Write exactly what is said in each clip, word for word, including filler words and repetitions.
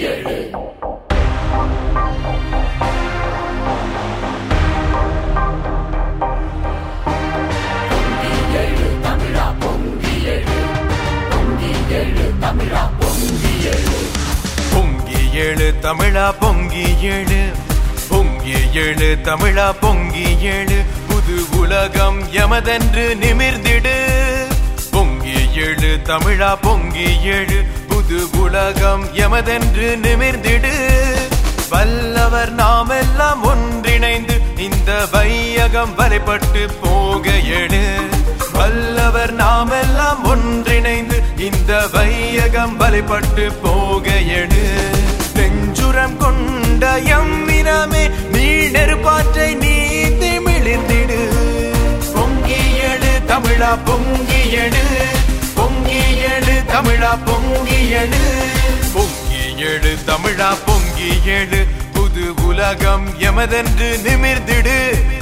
தமிழா பொங்கி எழு, பொங்கி எழு தமிழா பொங்கி எழு, புது உலகம் எமதென்று நிமிர்ந்திடு. பொங்கி எழு தமிழா பொங்கி எழு, புது உலகம் எமதென்று நிமிர்ந்திடு. வல்லவர் நாம் எல்லாம் ஒன்றிணைந்து இந்த வையகம் வரைபட்டு போக எழு. வல்லவர் நாம் எல்லாம் ஒன்றிணைந்து இந்த வையகம் வரைபட்டு போக எழு. நெஞ்சுரம் கொண்ட எம்மினமே நீ நெருப்பாற்றை நீந்தி மிளிர்ந்திடு. பொங்கி எழு தமிழா பொங்கி எழு, பொங்கி எழு தமிழா பொங்கி எழு, பொங்கி எழு தமிழா பொங்கி எழு, புது உலகம் எமதென்று நிமிர்ந்திடு.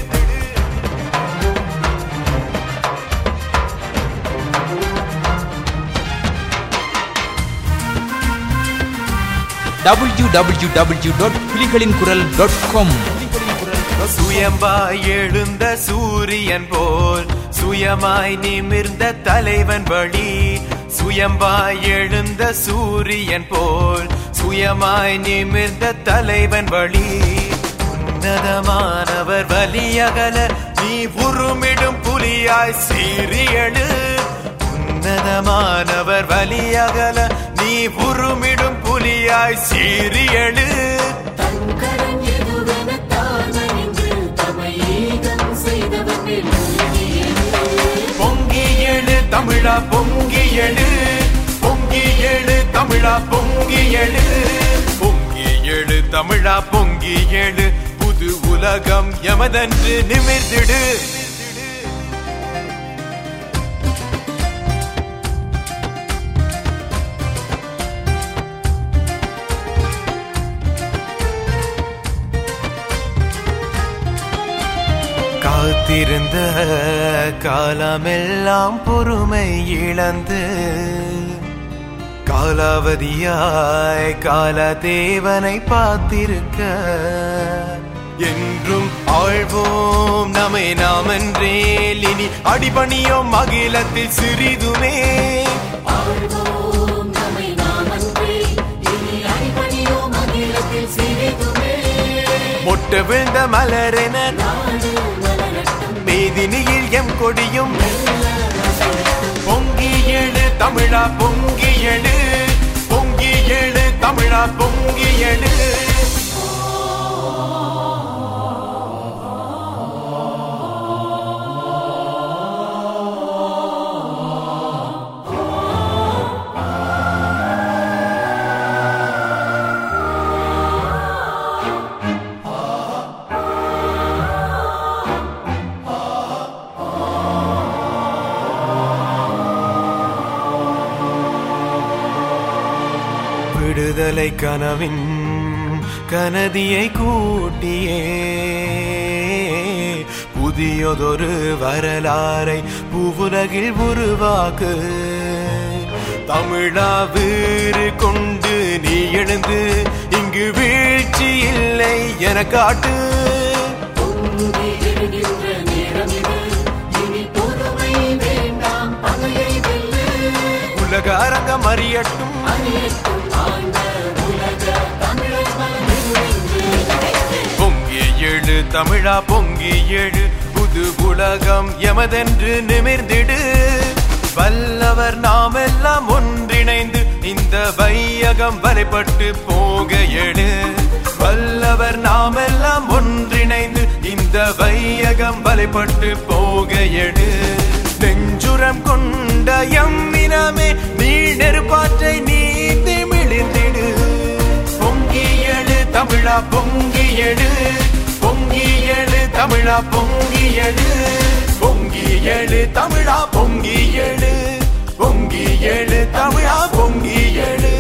டபிள்யூ டபிள்யூ டபிள்யூ டாட் புலிகளின் குரல் டாட் காம். சுயமாய் எழுந்த சூரியன் போல் சுயமாய் நிமிர்ந்த தலைவன் வழி. சுயமாய் எழுந்த சூரியன் போல் சுயமாய் நிமிர்ந்த தலைவன் வழி. உன்னதமானவர் வலியகல நீ உருமிடும் புலியாய் சீரியழு. உன்னதமானவர் வலியகல நீ உருமிடும் புலியாய் சீரியழு. பொங்கி எழு தமிழா பொங்கி எழு, பொங்கி எழு தமிழா பொங்கி எழு, பொங்கி எழு தமிழா பொங்கி எழு, புது உலகம் எமதென்று நிமிர்ந்திடு. காத்திருந்த காலமெல்லாம் பொறுமை இழந்து காலாவதியாய் கால தேவனை பார்த்திருக்க. என்றும் ஆழ்வோம் நம்மை நாமென்றேல் இனி அடிபணியோம் அகிலத்தில் சிறிதுமே. மொட்ட விழுந்த மலரென மேதினியில் எம் கொடியும். பொங்கி எழு தமிழா பொங்கி எழு, பொங்கி எழு தமிழா பொங்கி எழு. விடுதலை கனவின் கனதியை கூட்டியே புதியதொரு வரலாறை பூவுலகில் உருவாக்கு. தமிழா வீறு கொண்டு நீ எழுந்து இங்கு வீழ்ச்சி இல்லை என காட்டு. உலக அரங்கம் அறியட்டும். பொங்கி எழு தமிழா பொங்கி எழு, புது உலகம் எமதென்று நிமிர்ந்திடு. வல்லவர் நாம் எல்லாம் ஒன்றிணைந்து இந்த வையகம் வரைபட்டு போக எழு. வல்லவர் நாம் எல்லாம் ஒன்றிணைந்து இந்த வையகம் வரைபட்டு போக எழு. நெஞ்சுரம் கொண்ட எம்மினமே நீ நெருப்பாற்றை நீந்தி மிளிர்ந்திடு. பொங்கி எழு தமிழா பொங்கி எழு, பொங்கி எழு தமிழா பொங்கி எழு, பொங்கி எழு தமிழா பொங்கி எழு, பொங்கி எழு தமிழா பொங்கி எழு.